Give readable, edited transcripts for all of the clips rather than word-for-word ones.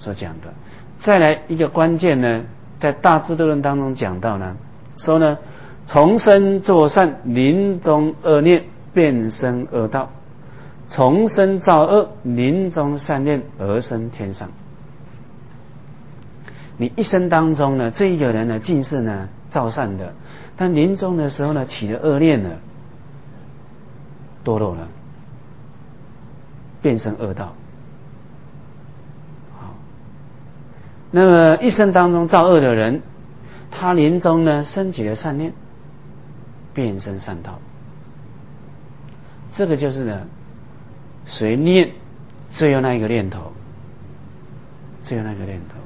所讲的。再来一个关键呢，在大智度论当中讲到呢，说呢，从生作善，临终恶念变生恶道；从生造恶，临终善念而生天上。你一生当中呢，这一个人呢，尽是呢造善的，但临终的时候呢，起了恶念了，堕落了，变成恶道。好，那么一生当中造恶的人，他临终呢升起了善念，变成善道。这个就是呢，随念最后那一个念头，最后那个念头。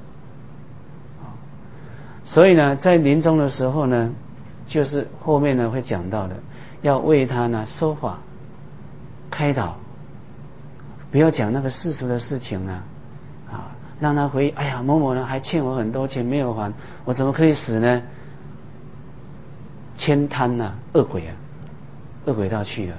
所以呢，在临终的时候呢，就是后面呢会讲到的，要为他呢说法开导，不要讲那个世俗的事情啊，让他回忆，哎呀，某某人还欠我很多钱没有还，我怎么可以死呢？悭贪啊，恶鬼啊，恶鬼道去了。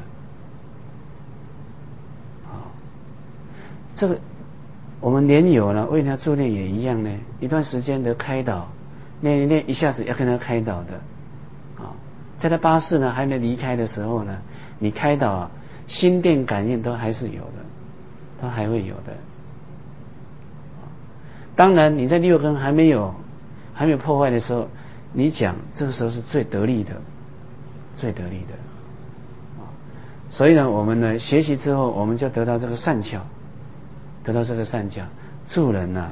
这个我们莲友呢为他助念也一样呢，一段时间的开导。念一念，一下子要跟他开导的，在他八世呢还没离开的时候呢，你开导心电感应都还是有的，都还会有的。当然你在六根还没有破坏的时候，你讲这个时候是最得力的，最得力的。所以呢，我们呢学习之后，我们就得到这个善巧，助人呢，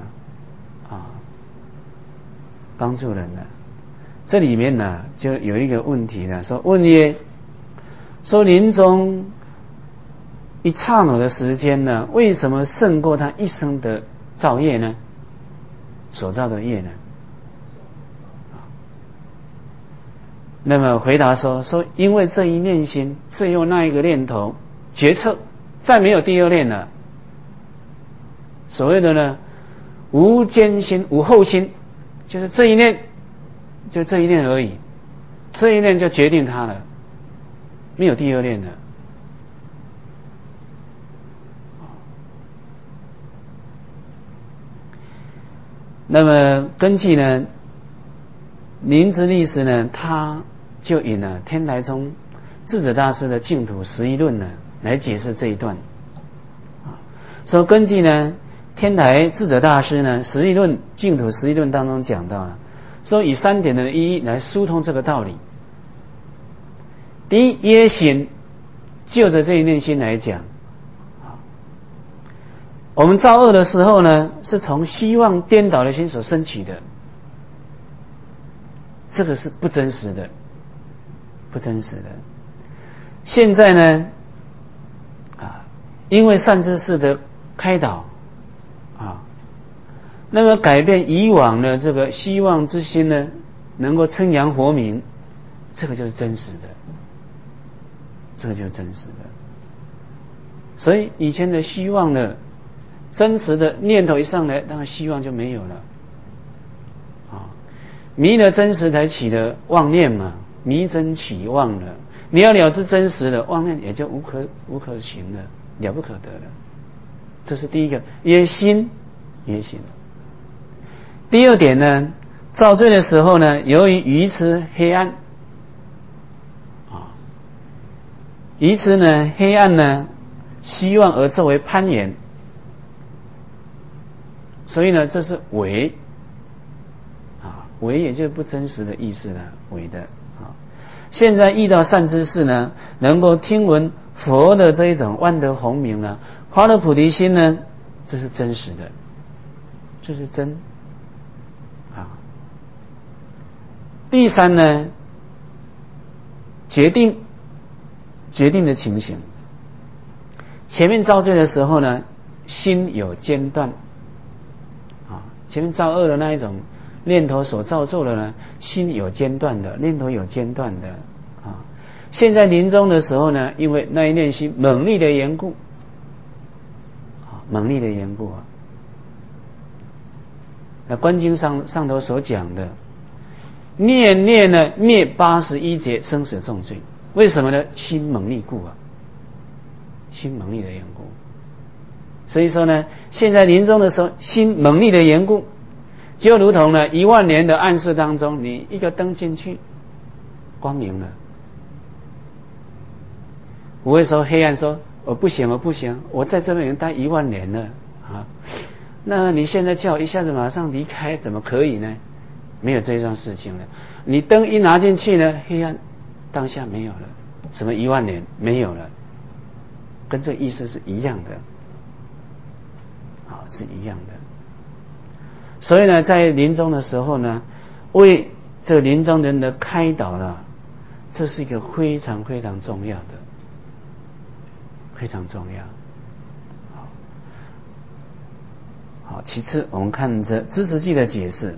帮助人呢，这里面呢就有一个问题呢，说问曰：说临终一刹那的时间呢，为什么胜过他一生的造业呢？所造的业呢？那么回答说因为这一念心，只有那一个念头决策，再没有第二念了。所谓的呢，无间心，无后心。就是这一念，就这一念而已，这一念就决定他了，没有第二念了。那么根据呢，灵芝律师呢，他就引了天台宗智者大师的净土十一论呢来解释这一段。说根据呢。天台智者大师呢，十一论净土十一论当中讲到了，说以3点的意义来疏通这个道理。第一，耶心，就着这一念心来讲，我们造恶的时候呢，是从希望颠倒的心所升起的，这个是不真实的，不真实的。现在呢，因为善知识的开导。那么改变以往的这个希望之心呢，能够称扬佛名，这个就是真实的，这个就是真实的。所以以前的希望呢，真实的念头一上来，当然希望就没有了。迷了真实才起了妄念嘛，迷真起妄了。你要了知真实的妄念，也就无可行了，了不可得了。这是第一个，也心。第二点呢，造罪的时候呢，由于愚痴黑暗，愚痴呢黑暗呢，希望而作为攀岩，所以呢，这是伪，伪也就是不真实的意思了，伪的。现在遇到善知识呢，能够听闻佛的这一种万德洪名呢，发了菩提心呢，这是真实的，这是真。第三呢，决定的情形。前面造罪的时候呢，心有间断，前面造恶的那一种念头所造作的呢，心有间断的，念头有间断的现在临终的时候呢，因为那一念心猛力的缘故，那观经上头所讲的。念念呢灭81劫生死重罪，为什么呢？心猛力故心猛力的缘故。 所以说呢，现在临终的时候，心猛力的缘故，就如同呢10000年的暗室当中，你一个灯进去，光明了，不会说黑暗说我不行，我在这边已经待10000年了啊，那你现在叫我一下子马上离开，怎么可以呢？没有这桩事情了。你灯一拿进去呢，黑暗当下没有了，什么10000年没有了，跟这意思是一样的。是一样的。所以呢，在临终的时候呢，为这临终人的开导呢，这是一个非常非常重要的，非常重要。好，其次我们看这知识记的解释，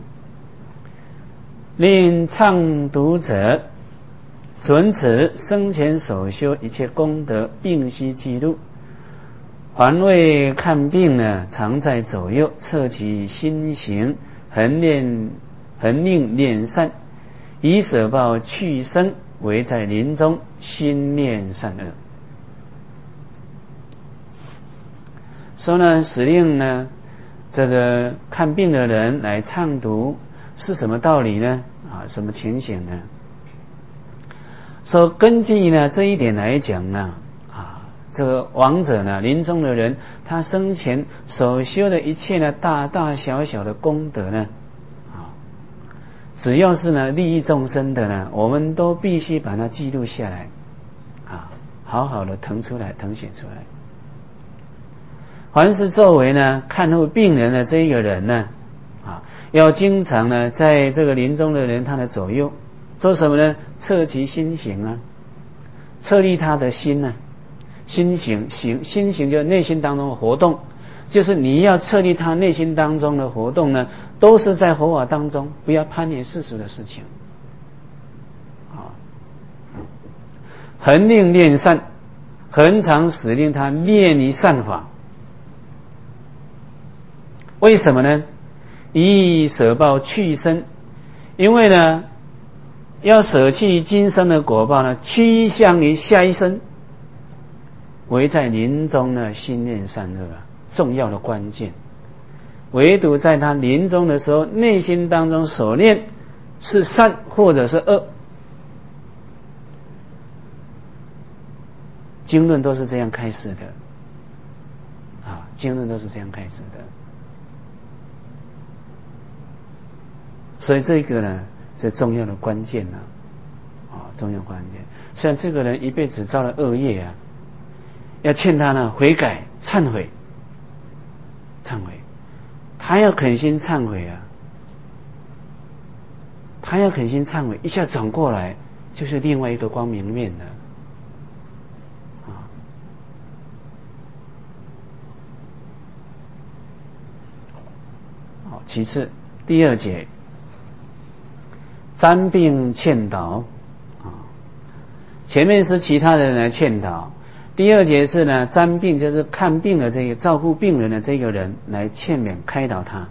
令畅读者准此生前所修一切功德，并悉记录。凡为看病呢，常在左右，测其心行，恒令念善，以舍报去生，唯在临终心念善恶。说呢，使令呢，这个看病的人来畅读是什么道理呢？什么情形呢？说根据呢这一点来讲呢，这个亡者呢，临终的人，他生前所修的一切呢，大大小小的功德呢，只要是呢利益众生的呢，我们都必须把它记录下来，好好的誊写出来。凡是作为呢看护病人的这一个人呢，要经常呢在这个临终的人他的左右，做什么呢？测其心行啊，测立他的心呢。心行就是内心当中的活动，就是你要测立他内心当中的活动呢，都是在佛法当中，不要攀缘世俗的事情。恒令念善，恒常使令他念于善法。为什么呢？以舍报去生，因为呢，要舍弃今生的果报呢，趋向于下一生。唯在临终呢，心念善恶重要的关键。唯独在他临终的时候，内心当中所念是善或者是恶。经论都是这样开示的，经论都是这样开示的。所以这个呢是重要的关键呢，重要关键。像这个人一辈子造了恶业要劝他呢悔改忏悔，他要肯心忏悔他要肯心忏悔，一下转过来就是另外一个光明面了。其次第二节，瞻病劝导前面是其他人来劝导，第二节是呢瞻病，就是看病的这个照顾病人的这个人来劝勉开导他。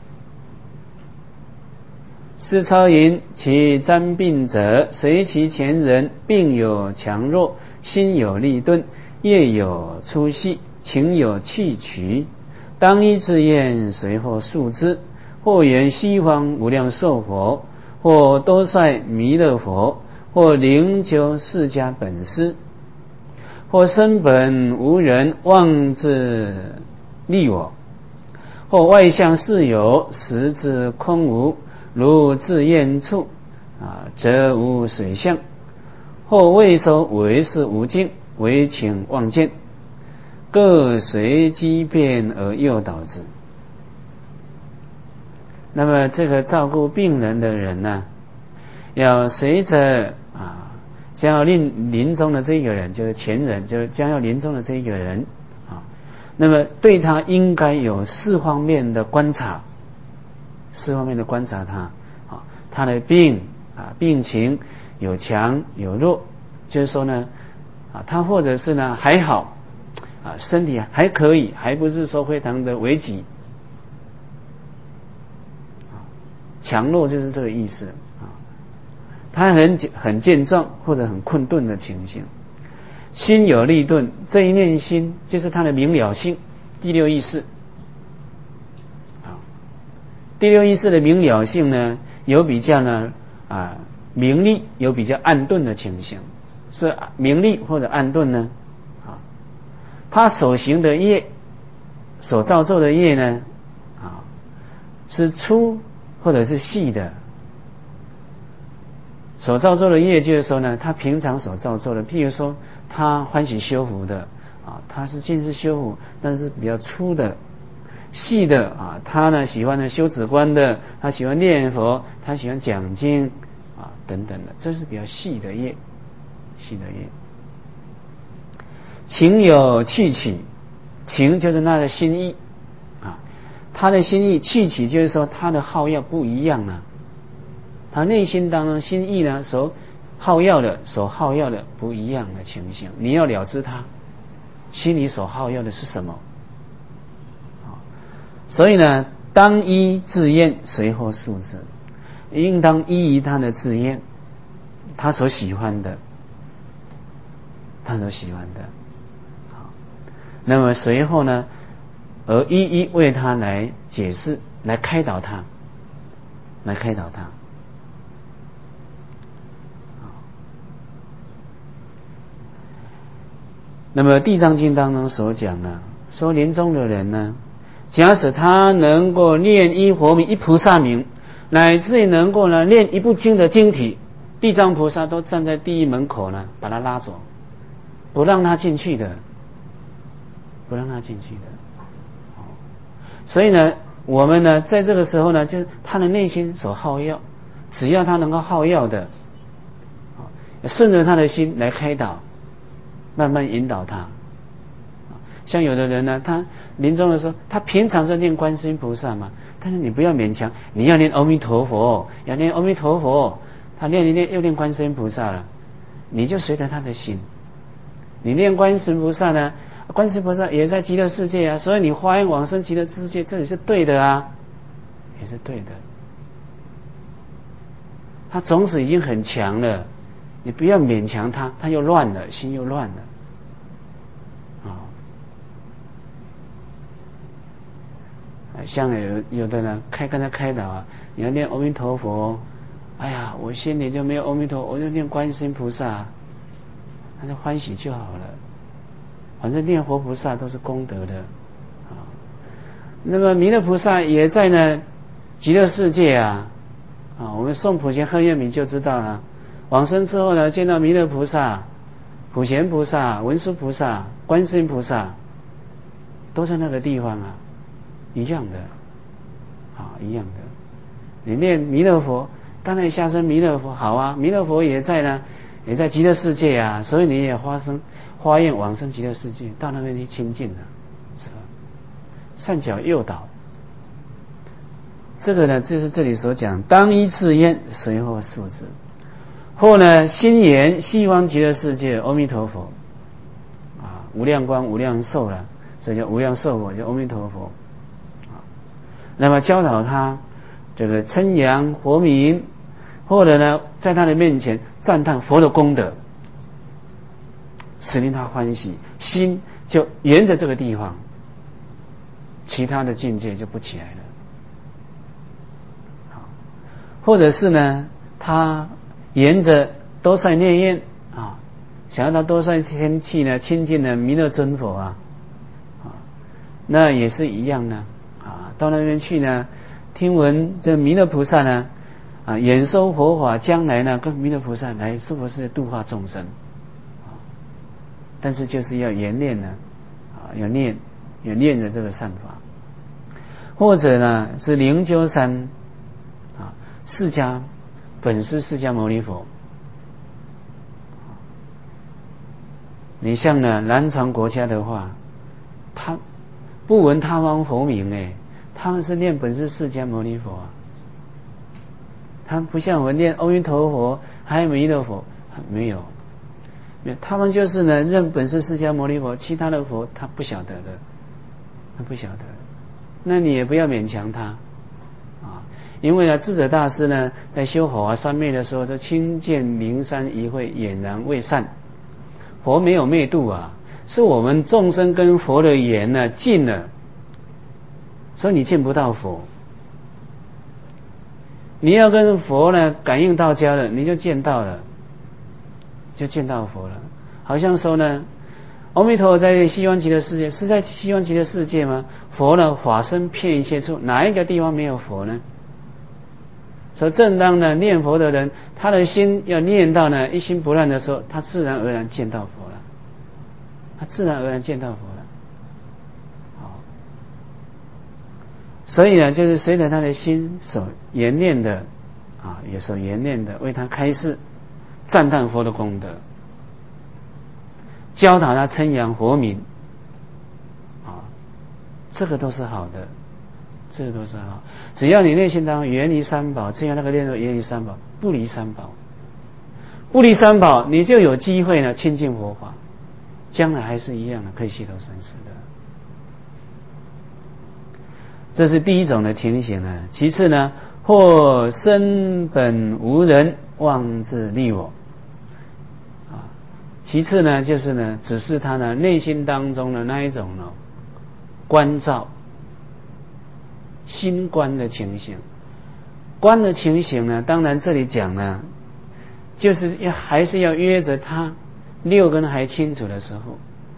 是超云：其瞻病者，随其前人病有强弱，心有力钝，业有粗细，情有气曲，当依自愿，随后述之。或言西方无量寿佛，或多帅弥勒佛，或灵究释迦本师，或身本无人妄自利我，或外相似有，实质空无，如自厌处则无水相，或未收为是无尽，唯请妄见，各随机变而诱导之。那么这个照顾病人的人呢，要随着将要临终的这个人，就是前人，就是将要临终的这个人那么对他应该有四方面的观察，他的病病情有强有弱，就是说呢他或者是呢还好身体还可以，还不是说非常的危急。强弱就是这个意思他很健壮或者很困顿的情形。心有力钝，这一念心就是他的明了性第六意识。第六意识的明了性呢，有比较呢明利，有比较暗钝的情形。是明利或者暗钝呢？他所行的业，所造作的业呢，是粗或者是细的。所造作的业就是说呢，他平常所造作的，譬如说他欢喜修福的他是尽是修福，但是比较粗的。细的他呢喜欢呢修止观的，他喜欢念佛，他喜欢讲经等等的，这是比较细的业，细的业。情有趣起，情就是他的心意他的心意，趣起就是说他的好要不一样他内心当中心意呢所好要的不一样的情形，你要了知他心里所好要的是什么。所以呢，当依自愿，随后速之，应当依于他的自愿，他所喜欢的，那么随后呢，而一一为他来解释，来开导他。那么《地藏经》当中所讲呢，说临终的人呢，假使他能够念一佛名、一菩萨名，乃至于能够呢念一部经的经体，地藏菩萨都站在地狱门口呢，把他拉走，不让他进去的。所以呢，我们呢在这个时候呢，就是他的内心所好要，只要他能够好要的，顺着他的心来开导，慢慢引导他。像有的人呢，他临终的时候，他平常是念观世音菩萨嘛，但是你不要勉强，你要念阿弥陀佛，要念阿弥陀佛，他念一念又念观世音菩萨了，你就随着他的心，你念观世音菩萨呢，观世音菩萨也在极乐世界所以你发愿往生极乐世界，这也是对的也是对的。他种子已经很强了，你不要勉强他，他又乱了，心又乱了。像有的人跟他开导你要念阿弥陀佛，哎呀，我心里就没有阿弥陀佛，我就念观世音菩萨，他就欢喜就好了。反正念佛菩萨都是功德的那么弥勒菩萨也在呢极乐世界我们诵普贤贺愿明就知道了。往生之后呢，见到弥勒菩萨、普贤菩萨、文殊菩萨、观世音菩萨，都在那个地方一样的一样的。你念弥勒佛，当然下生弥勒佛好弥勒佛也在呢，也在极乐世界所以你也发愿往生极乐世界，到那边去亲近是吧？善巧诱导，这个呢，就是这里所讲，当依自愿，随后速之。或呢，心言西方极乐世界阿弥陀佛无量光无量寿了，这叫无量寿佛，叫阿弥陀佛那么教导他这个称扬佛名，或者呢，在他的面前赞叹佛的功德，使令他欢喜，心就沿着这个地方，其他的境界就不起来了。或者是呢，他沿着多帅念愿想要到多帅天气呢，亲近了弥勒尊佛那也是一样呢到那边去呢，听闻这弥勒菩萨呢演说佛法，将来呢跟弥勒菩萨来是不是度化众生但是就是要研练呢要念着这个善法。或者呢是灵鹫山本师释迦牟尼佛。你像呢南传国家的话，他不闻他方佛名他们是念本师释迦牟尼佛他们不像我们念阿弥陀佛还有弥勒佛，没有，他们就是呢认本师释迦牟尼佛，其他的佛他不晓得的，那你也不要勉强他因为呢智者大师呢在修法华三昧的时候，就亲见灵山一会俨然未散，佛没有灭度是我们众生跟佛的缘呢近了，所以你见不到佛。你要跟佛呢感应到家了，你就见到了，就见到佛了。好像说呢，阿弥陀佛在西方极乐世界，是在西方极乐世界吗？佛呢法身遍一切处，哪一个地方没有佛呢？所以正当呢念佛的人，他的心要念到呢一心不乱的时候，他自然而然见到佛了，他自然而然见到佛了。好，所以呢，就是随着他的心所缘念的也所缘念的，为他开示赞叹佛的功德，教导他称扬佛名，这个都是好的，这个都是好。只要你内心当中远离三宝，只要那个念头远离三宝，不离三宝，不离三宝，你就有机会呢亲近佛法，将来还是一样的可以悉投生死的。这是第一种的情形呢。其次呢，或身本无人，妄自利我。其次呢，就是呢，只是他呢内心当中的那一种呢观照心观的情形。观的情形呢，当然这里讲呢，就是还是要约着他六根还清楚的时候，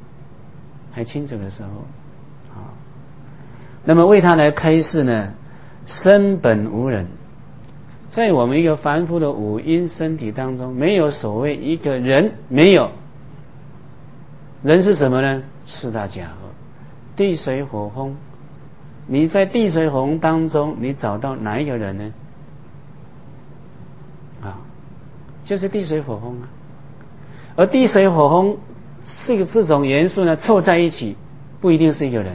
那么为他来开示呢，身本无人。在我们一个凡夫的五阴身体当中，没有所谓一个人，没有。人是什么呢？四大假合，地水火风。你在地水火风当中，你找到哪一个人呢？就是地水火风啊。而地水火风是一个这种元素呢，凑在一起，不一定是一个人，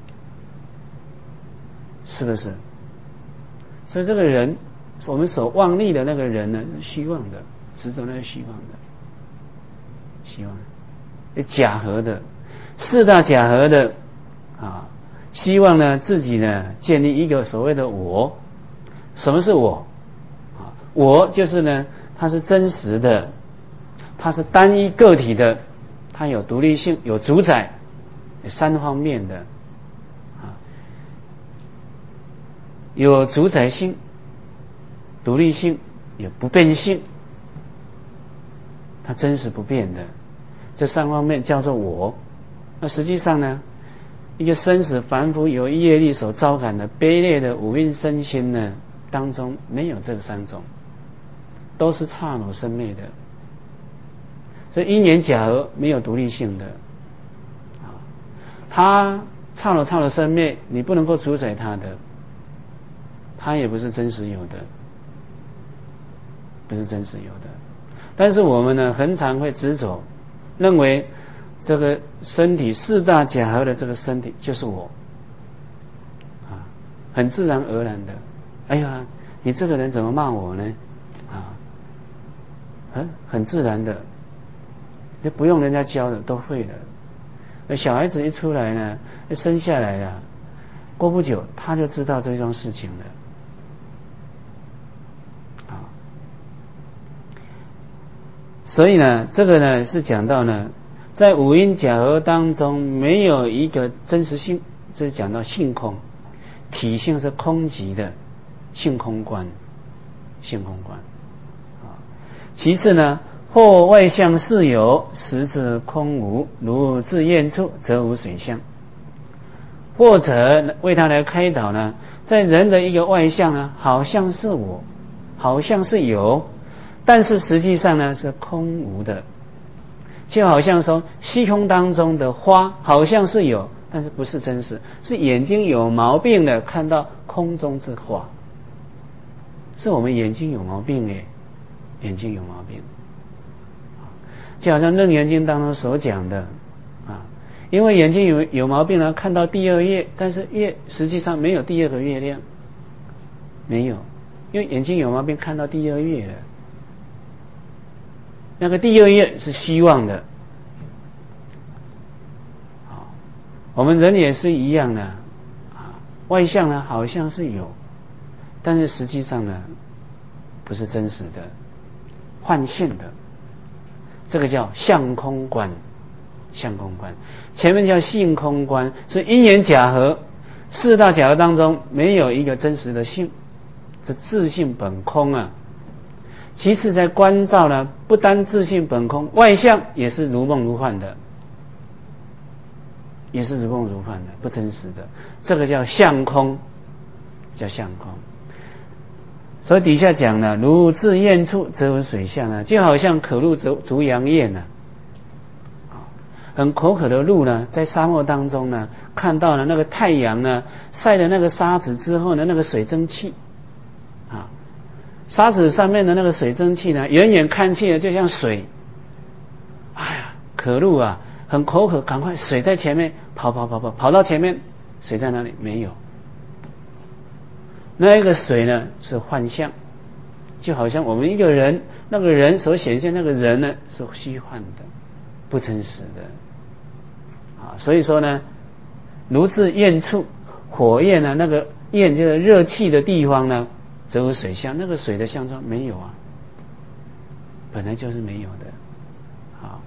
是不是？所以这个人，我们所妄立的那个人呢，虚妄的，执着那是虚妄的，虚妄的，假合的，四大假合的希望呢自己呢建立一个所谓的我。什么是我？我就是呢，它是真实的，它是单一个体的，它有独立性，有主宰，有三方面的有主宰性、独立性，有不变性，它真实不变的，这三方面叫做我。那实际上呢，一个生死凡夫由业力所招感的卑劣的五蕴身心呢当中，没有这三种，都是刹那生灭的。这因缘假合，没有独立性的它刹那生灭，你不能够主宰它的，它也不是真实有的，不是真实有的。但是我们呢，很常会执着，认为这个身体四大假合的这个身体就是我很自然而然的。哎呀，你这个人怎么骂我呢？很自然的，就不用人家教的都会的。小孩子一出来呢，生下来了，过不久他就知道这桩事情了。所以呢，这个呢是讲到呢，在五阴假合当中没有一个真实性，这是讲到性空，体性是空寂的，性空观，性空观。其次呢，或外相是有，实质空无，如自厌处，则无水相。或者为他来开导呢，在人的一个外相呢，好像是我，好像是有，但是实际上呢是空无的。就好像说虚空当中的花好像是有，但是不是真实，是眼睛有毛病的看到空中之花，是我们眼睛有毛病眼睛有毛病。就好像《楞严经》当中所讲的因为眼睛有毛病了，看到第二月，但是月实际上没有第二个月亮，没有，因为眼睛有毛病看到第二月了，那个第二月是虚妄的。我们人也是一样的外相呢好像是有，但是实际上呢不是真实的，幻现的，这个叫相空观。 相空观。前面叫性空观，是因缘假合，四大假合当中没有一个真实的性，这自性本空啊。其次在观照呢，不单自性本空，外相也是如梦如幻的，也是如梦如幻的，不真实的，这个叫相空，叫相空。所以底下讲呢，如至厌处，则为水相呢，就好像可入足阳堰呢，很口渴的鹿呢，在沙漠当中呢，看到了那个太阳呢晒了那个沙子之后呢，那个水蒸气啊，沙子上面的那个水蒸气呢，远远看去呢就像水，哎呀，渴鹿啊，很口渴，赶快水在前面跑到前面，水在哪里？没有。那一个水呢是幻象，就好像我们一个人，那个人所显现那个人呢是虚幻的，不真实的啊。所以说呢，如至焰处，火焰呢，那个焰就是热气的地方呢，则有水相，那个水的相状没有啊，本来就是没有的啊。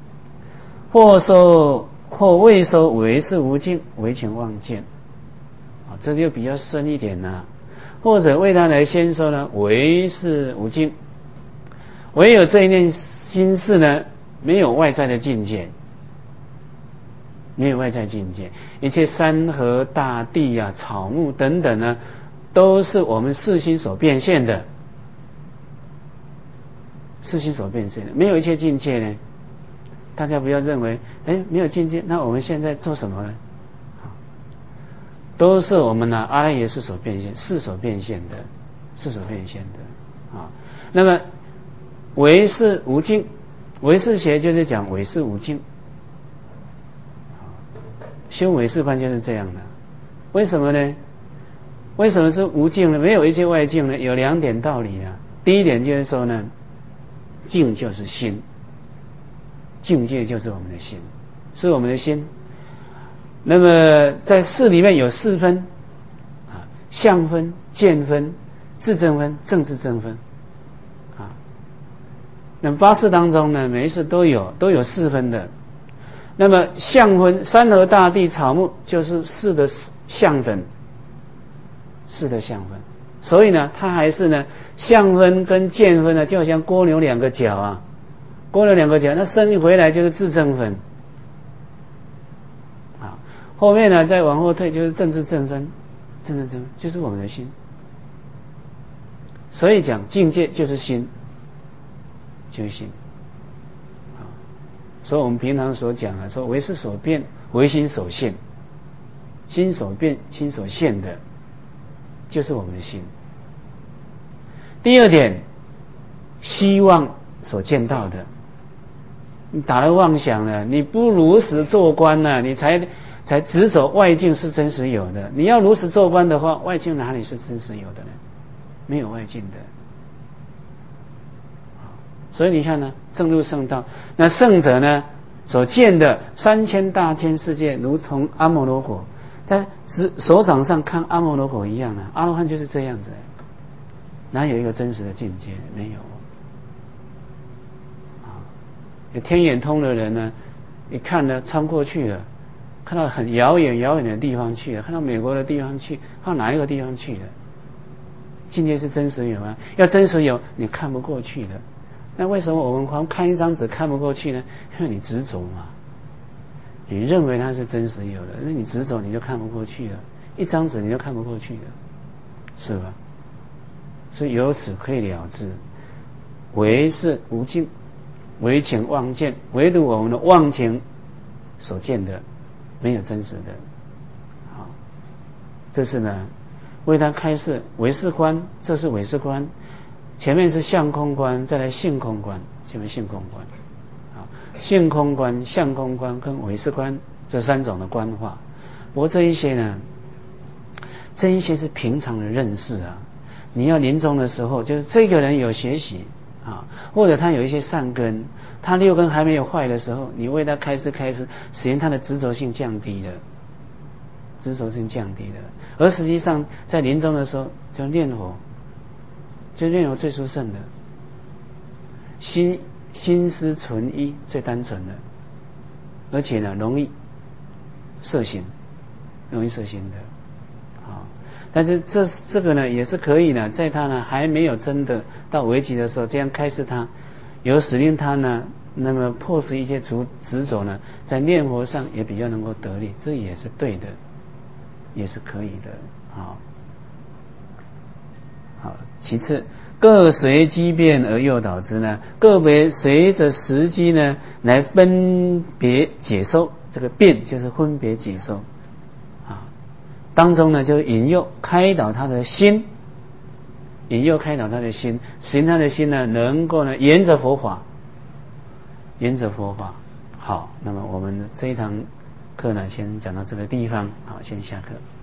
或未收为是无尽，为情妄见啊，这就比较深一点了。或者为他来先说呢，为是无尽，唯有这一念心事呢，没有外在的境界，没有外在境界，一切山河大地啊、草木等等呢，都是我们世心所变现的，世心所变现的，没有一切境界呢。大家不要认为，没有境界，那我们现在做什么呢？都是我们阿赖耶识所变现，识所变现的，识所变现的啊。那么唯是无尽，唯识学就是讲唯是无尽，修唯识观就是这样的。为什么呢？为什么是无尽呢？没有一切外境呢？有两点道理啊。第一点就是说呢，境就是心，境界就是我们的心，是我们的心。那么在识里面有四分啊，相分、见分、自证分、正自证分啊。那么八识当中呢，每一识都有四分的。那么相分，山河大地草木就是识的相分，识的相分。所以呢，它还是呢，相分跟见分呢，就好像蜗牛两个角啊，蜗牛两个角，那生意回来就是自证分。后面呢，再往后退就是正自证分，正自证分就是我们的心。所以讲境界就是心，就是心。所以我们平常所讲的说唯识所变，唯心所现，心所变，心所现的，就是我们的心。第二点，希望所见到的，你打了妄想了，你不如实做观了，你才执着外境是真实有的。你要如实做观的话，外境哪里是真实有的呢？没有外境的。所以你看呢，正入圣道，那圣者呢所见的3000大千世界，如同阿摩罗果，在手掌上看阿摩罗果一样的。阿罗汉就是这样子，哪有一个真实的境界？没有。有天眼通的人呢，一看呢，穿过去了。看到很遥远的地方去了，看到美国的地方去，看到哪一个地方去了？境界是真实有吗？要真实有，你看不过去的。那为什么我们光看一张纸看不过去呢？因为你执着嘛，你认为它是真实有的，那你执着你就看不过去了。一张纸你就看不过去了，是吧？所以由此可以了知，唯是无尽，唯情妄见，唯独我们的妄情所见的。没有真实的，好，这是呢，为他开示唯识观，这是唯识观，前面是相空观，再来性空观，前面性空观，啊，性空观、相空观跟唯识观这三种的观化。不过这一些呢，这一些是平常的认识啊，你要临终的时候，就是这个人有学习啊，或者他有一些善根。他六根还没有坏的时候，你为他开示，使得他的执着性降低了，执着性降低了。而实际上在临终的时候，就念佛最殊胜的，心思纯一最单纯的而且呢容易摄心，容易摄心的。但是这个呢也是可以呢，在他呢还没有真的到危急的时候，这样开示他，有使令他呢，那么破除一些执着呢，在念佛上也比较能够得力，这也是对的，也是可以的。好，其次各随机变而诱导之呢，个别随着时机呢来分别解受，这个变就是分别解受当中呢，就引诱开导他的心，引诱开导他的心，使他的心呢能够呢沿着佛法，沿着佛法。好，那么我们这一堂课呢，先讲到这个地方，好，先下课。